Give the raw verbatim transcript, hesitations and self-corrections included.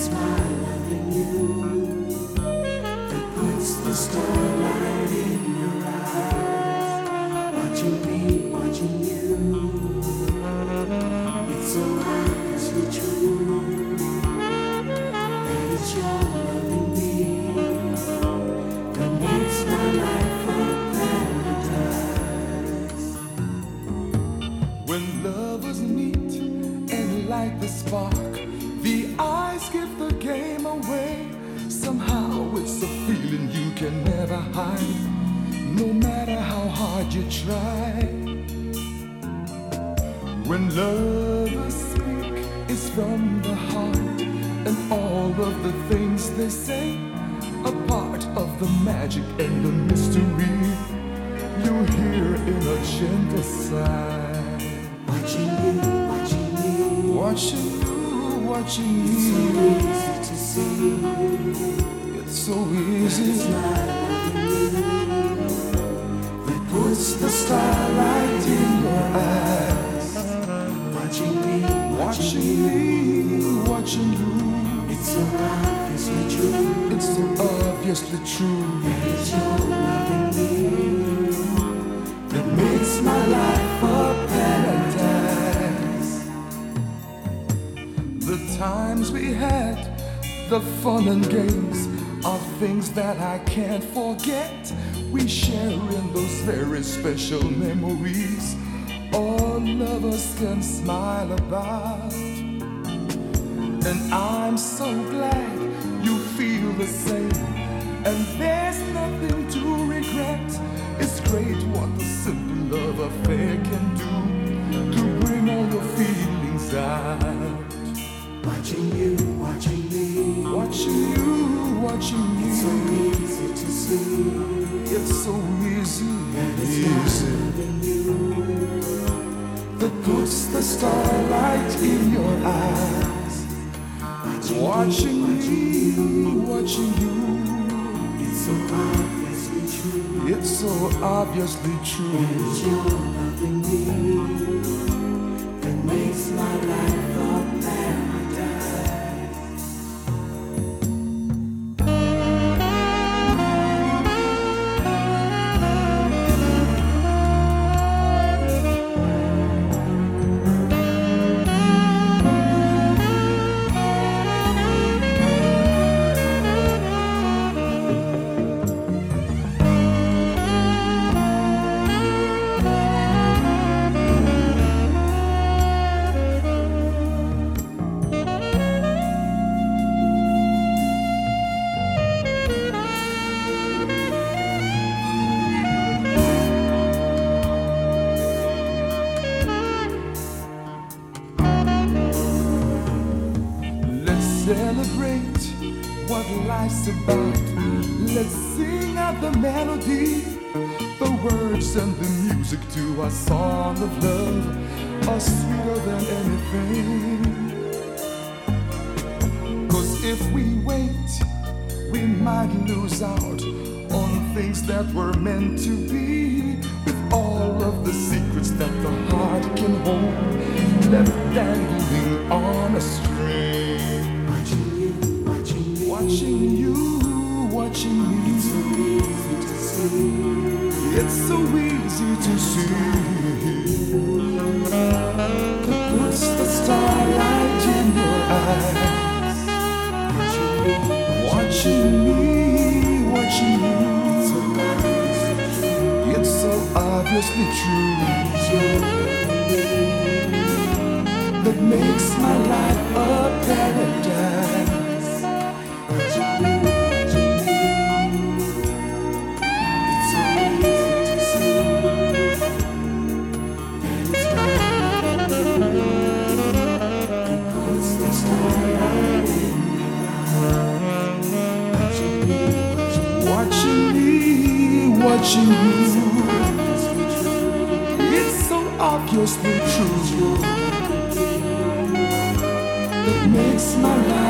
my loving you that puts the starlight in your eyes. Watching me, watching you, it's so obviously true that it's your loving me that makes my life a paradise. When lovers meet and light the spark, the eyes give the game away. Somehow it's a feeling you can never hide, no matter how hard you try. When lovers speak, it's from the heart, and all of the things they say are part of the magic and the mystery you hear in a gentle sigh. Watching you, watching me, Watching you, watching it's so you, easy to see it's so that easy. it's my loving you that puts the starlight in your eyes. Watching me, watching Watching you, me, watching you, it's so obviously true it's so obviously true that it's your loving me that makes my life a paradise. The times we had, the fun and games are things that I can't forget. We share in those very special memories all lovers can smile about. And I'm so glad you feel the same, and there's nothing to regret. It's great what the simple love affair can do to bring all your feelings out. Watching you, watching me, Watching you, watching it's so you, easy to see it's so easy, that it's my easy. loving you That puts the starlight in your eyes. Watching me, watching you, it's so obviously true it's so obviously that true. it's your loving me that makes my life a paradise. Celebrate what life's about. Let's sing out the melody, the words and the music to our song of love are sweeter than anything. Cause if we wait, we might lose out on things that were meant to be, with all of the secrets that the heart can hold, left dangling on a string. Watching you, watching me, It's so easy to see it's so easy to see. that puts the starlight in your eyes. Watching me, watching you, it's so obviously true it's so obviously true that makes my life a paradise. It's so easy to see that it's my loving you that puts the starlight in your eyes. Watching me, watching Watching me, watching you, it's so obviously true it's so obviously true that makes my life